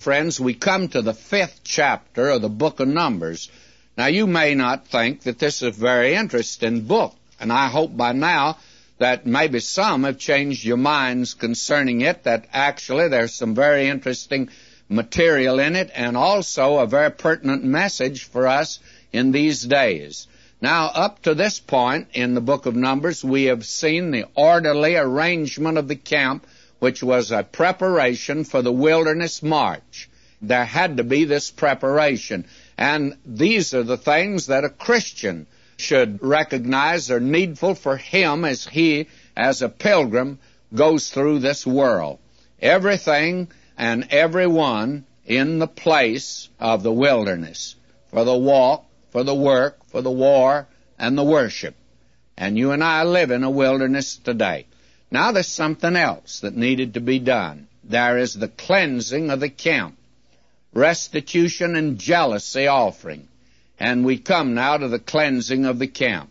Friends, we come to the 5th chapter of the book of Numbers. Now, you may not think that this is a very interesting book, and I hope by now that maybe some have changed your minds concerning it, that actually there's some very interesting material in it, and also a very pertinent message for us in these days. Now, up to this point in the book of Numbers, we have seen the orderly arrangement of the camp, which was a preparation for the wilderness march. There had to be this preparation. And these are the things that a Christian should recognize are needful for him as he, as a pilgrim, goes through this world. Everything and everyone in the place of the wilderness, for the walk, for the work, for the war, and the worship. And you and I live in a wilderness today. Now there's something else that needed to be done. There is the cleansing of the camp, restitution and jealousy offering. And we come now to the cleansing of the camp.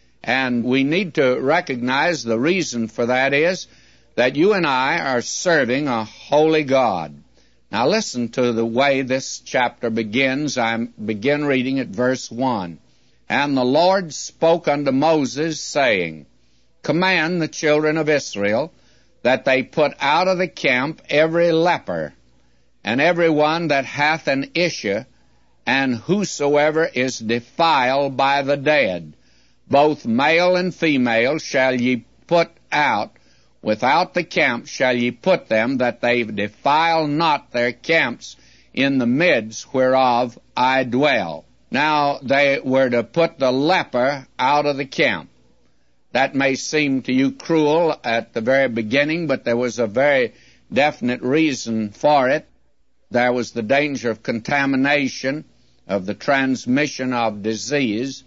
And we need to recognize the reason for that is that you and I are serving a holy God. Now listen to the way this chapter begins. I begin reading at verse 1. And the Lord spoke unto Moses, saying, Command the children of Israel that they put out of the camp every leper, and every one that hath an issue, and whosoever is defiled by the dead. Both male and female shall ye put out. Without the camp shall ye put them, that they defile not their camps in the midst whereof I dwell. Now they were to put the leper out of the camp. That may seem to you cruel at the very beginning, but there was a very definite reason for it. There was the danger of contamination, of the transmission of disease,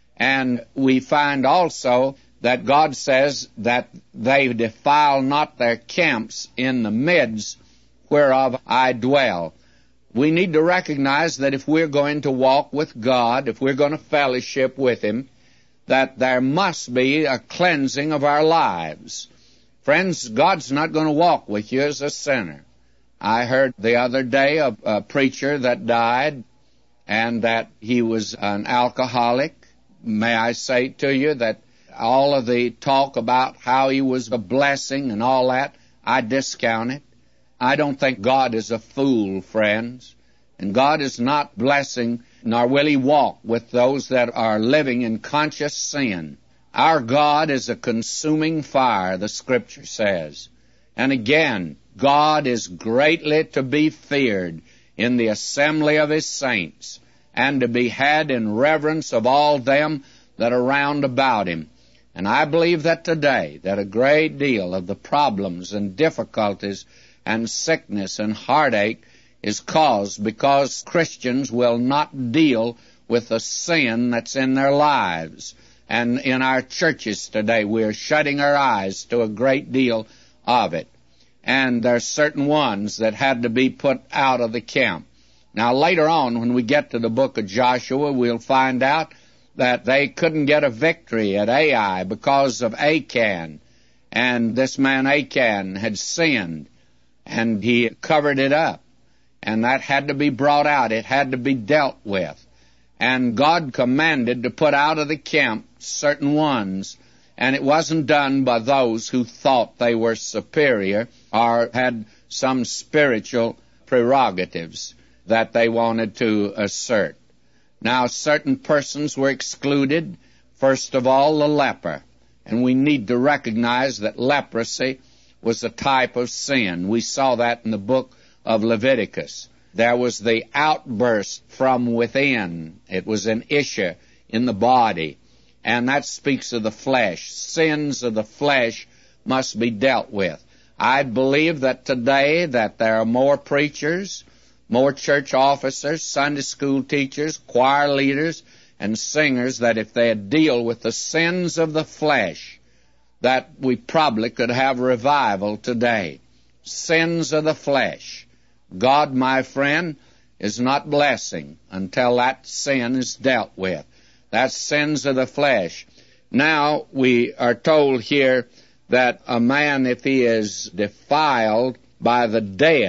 and we find also that God says that they defile not their camps in the midst whereof I dwell. We need to recognize that if we're going to walk with God, if we're going to fellowship with Him, that there must be a cleansing of our lives. Friends, God's not going to walk with you as a sinner. I heard the other day of a preacher that died, and that he was an alcoholic. May I say to you that all of the talk about how he was a blessing and all that, I discount it. I don't think God is a fool, friends. And God is not blessing, nor will He walk with those that are living in conscious sin. Our God is a consuming fire, the Scripture says. And again, God is greatly to be feared in the assembly of His saints, and to be had in reverence of all them that are round about Him. And I believe that today, that a great deal of the problems and difficulties and sickness and heartache is caused because Christians will not deal with the sin that's in their lives. And in our churches today, we're shutting our eyes to a great deal of it. And there's certain ones that had to be put out of the camp. Now, later on, when we get to the book of Joshua, we'll find out that they couldn't get a victory at Ai because of Achan. And this man Achan had sinned, and he covered it up. And that had to be brought out. It had to be dealt with. And God commanded to put out of the camp certain ones, and it wasn't done by those who thought they were superior or had some spiritual prerogatives that they wanted to assert. Now, certain persons were excluded. First of all, the leper. And we need to recognize that leprosy was a type of sin. We saw that in the book of Leviticus. There was the outburst from within. It was an issue in the body. And that speaks of the flesh. Sins of the flesh must be dealt with. I believe that today that there are more preachers, more church officers, Sunday school teachers, choir leaders, and singers, that if they deal with the sins of the flesh, that we probably could have revival today. Sins of the flesh. God, my friend, is not blessing until that sin is dealt with. That's sins of the flesh. Now, we are told here that a man, if he is defiled by the dead,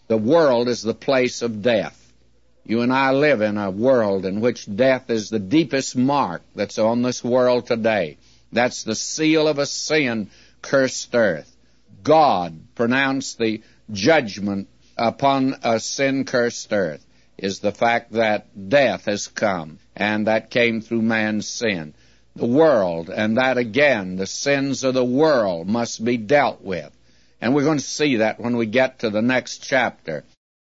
The world is the place of death. You and I live in a world in which death is the deepest mark that's on this world today. That's the seal of a sin-cursed earth. God pronounced the judgment upon a sin-cursed earth is the fact that death has come, and that came through man's sin. The world, and that again, the sins of the world must be dealt with. And we're going to see that when we get to the next chapter.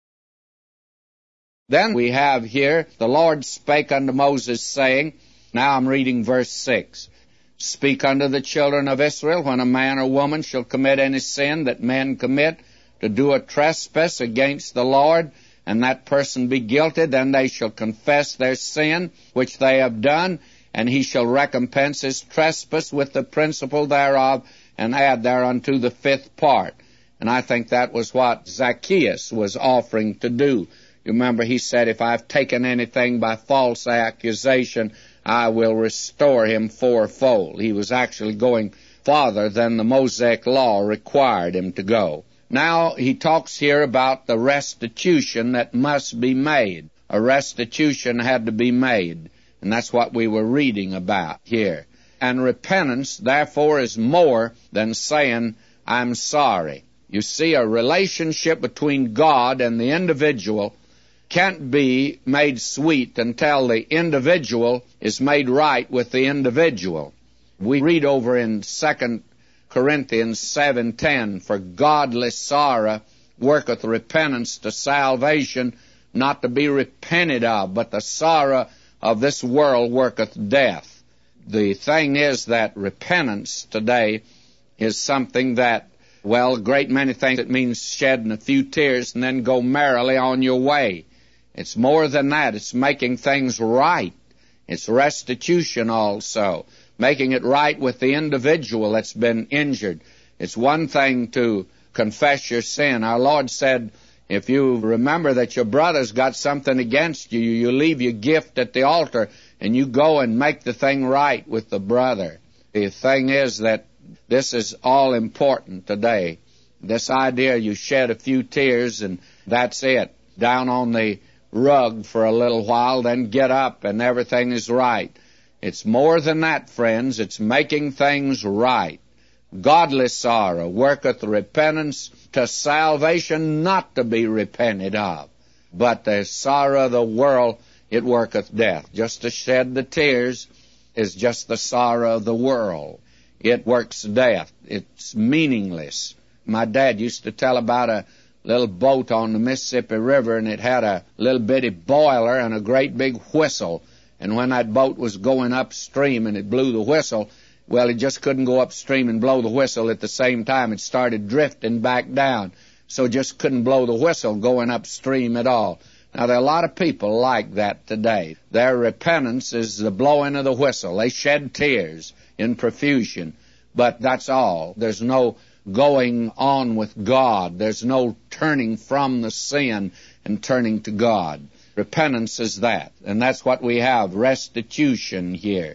Then we have here, the Lord spake unto Moses, saying, now I'm reading verse 6, speak unto the children of Israel, when a man or woman shall commit any sin that men commit, to do a trespass against the Lord, and that person be guilty, then they shall confess their sin which they have done, and he shall recompense his trespass with the principal thereof, and add thereunto the fifth part. And I think that was what Zacchaeus was offering to do. You remember he said, if I've taken anything by false accusation, I will restore him fourfold. He was actually going farther than the Mosaic law required him to go. Now he talks here about the restitution that must be made. A restitution had to be made, and that's what we were reading about here. And repentance, therefore, is more than saying, I'm sorry. You see, a relationship between God and the individual can't be made sweet until the individual is made right with the individual. We read over in 2 Corinthians 7:10, for godly sorrow worketh repentance to salvation, not to be repented of, but the sorrow of this world worketh death. The thing is that repentance today is something that, well, a great many things it means shedding a few tears and then go merrily on your way. It's more than that. It's making things right. It's restitution also, making it right with the individual that's been injured. It's one thing to confess your sin. Our Lord said, if you remember that your brother's got something against you, you leave your gift at the altar and you go and make the thing right with the brother. The thing is that this is all important today. This idea you shed a few tears and that's it, down on the rug for a little while, then get up and everything is right. It's more than that, friends. It's making things right. Godly sorrow worketh repentance to salvation, not to be repented of. But the sorrow of the world, it worketh death. Just to shed the tears is just the sorrow of the world. It works death. It's meaningless. My dad used to tell about a little boat on the Mississippi River, and it had a little bitty boiler and a great big whistle. And when that boat was going upstream and it blew the whistle, well, it just couldn't go upstream and blow the whistle at the same time. It started drifting back down, so just couldn't blow the whistle going upstream at all. Now, there are a lot of people like that today. Their repentance is the blowing of the whistle. They shed tears in profusion, but that's all. There's no going on with God. There's no turning from the sin and turning to God. Repentance is that, and that's what we have, restitution here.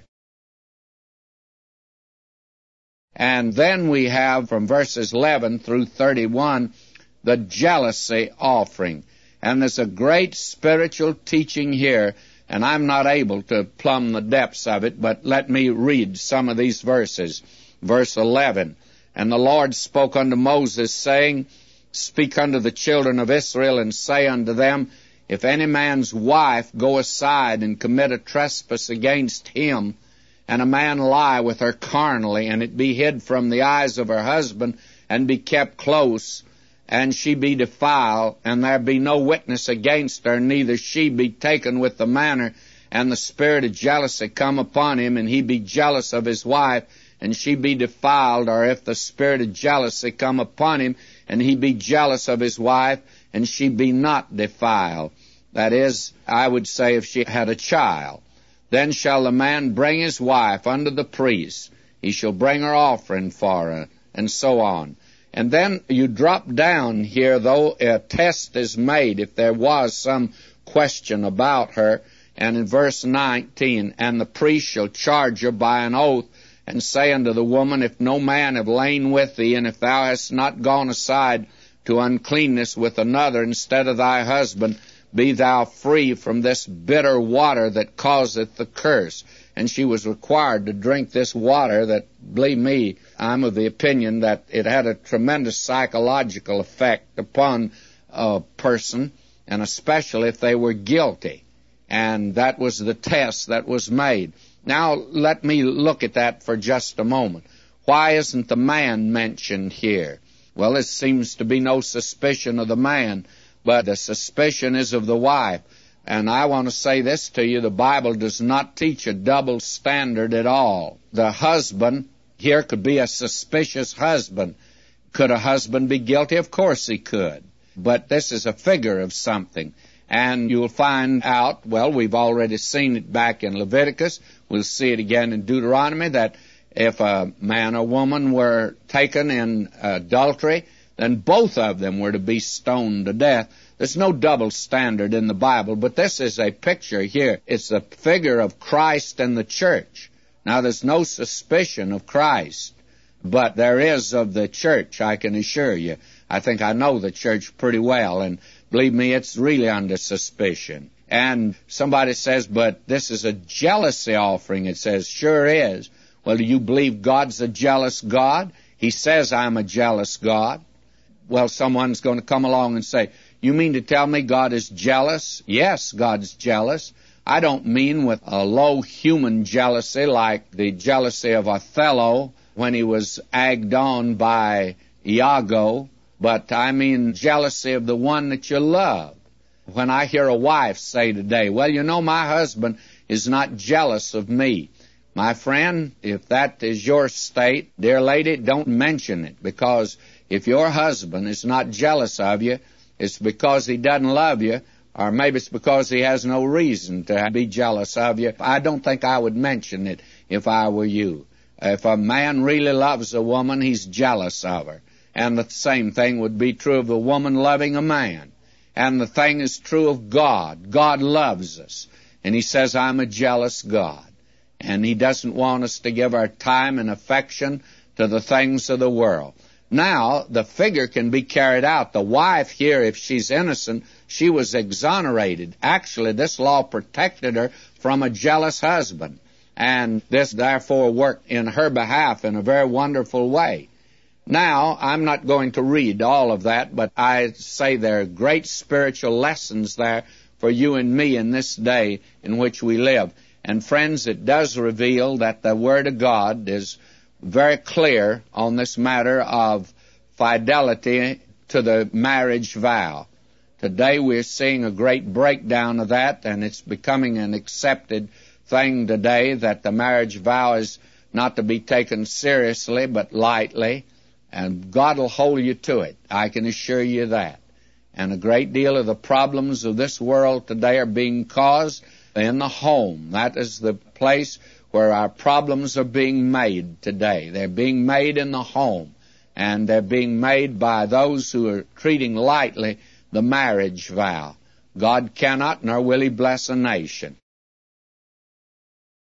And then we have from verses 11 through 31 the jealousy offering. And there's a great spiritual teaching here, and I'm not able to plumb the depths of it, but let me read some of these verses. Verse 11, and the Lord spoke unto Moses, saying, speak unto the children of Israel, and say unto them, if any man's wife go aside and commit a trespass against him, and a man lie with her carnally, and it be hid from the eyes of her husband, and be kept close, and she be defiled, and there be no witness against her, neither she be taken with the manner, and the spirit of jealousy come upon him, and he be jealous of his wife, and she be defiled, or if the spirit of jealousy come upon him, and he be jealous of his wife, and she be not defiled. That is, I would say if she had a child. Then shall the man bring his wife unto the priest. He shall bring her offering for her, and so on. And then you drop down here, though a test is made if there was some question about her. And in verse 19, and the priest shall charge her by an oath, and say unto the woman, if no man have lain with thee, and if thou hast not gone aside to uncleanness with another instead of thy husband, be thou free from this bitter water that causeth the curse. And she was required to drink this water that, believe me, I'm of the opinion that it had a tremendous psychological effect upon a person, and especially if they were guilty. And that was the test that was made. Now, let me look at that for just a moment. Why isn't the man mentioned here? Well, there seems to be no suspicion of the man, but the suspicion is of the wife. And I want to say this to you, the Bible does not teach a double standard at all. The husband here could be a suspicious husband. Could a husband be guilty? Of course he could. But this is a figure of something. And you'll find out, well, we've already seen it back in Leviticus. We'll see it again in Deuteronomy, that if a man or woman were taken in adultery, then both of them were to be stoned to death. There's no double standard in the Bible, but this is a picture here. It's a figure of Christ and the church. Now, there's no suspicion of Christ, but there is of the church, I can assure you. I think I know the church pretty well, and believe me, it's really under suspicion. And somebody says, but this is a jealousy offering. It says, sure is. Well, do you believe God's a jealous God? He says, I'm a jealous God. Well, someone's going to come along and say, you mean to tell me God is jealous? Yes, God's jealous. I don't mean with a low human jealousy like the jealousy of Othello when he was egged on by Iago, but I mean jealousy of the one that you love. When I hear a wife say today, well, you know, my husband is not jealous of me. My friend, if that is your state, dear lady, don't mention it, because if your husband is not jealous of you, it's because he doesn't love you, or maybe it's because he has no reason to be jealous of you. I don't think I would mention it if I were you. If a man really loves a woman, he's jealous of her. And the same thing would be true of a woman loving a man. And the thing is true of God. God loves us. And he says, I'm a jealous God. And he doesn't want us to give our time and affection to the things of the world. Now, the figure can be carried out. The wife here, if she's innocent, she was exonerated. Actually, this law protected her from a jealous husband. And this, therefore, worked in her behalf in a very wonderful way. Now, I'm not going to read all of that, but I say there are great spiritual lessons there for you and me in this day in which we live. And friends, it does reveal that the Word of God is very clear on this matter of fidelity to the marriage vow. Today we're seeing a great breakdown of that, and it's becoming an accepted thing today that the marriage vow is not to be taken seriously but lightly, and God will hold you to it. I can assure you that. And a great deal of the problems of this world today are being caused in the home. That is the place where our problems are being made today. They're being made in the home, and they're being made by those who are treating lightly the marriage vow. God cannot nor will he bless a nation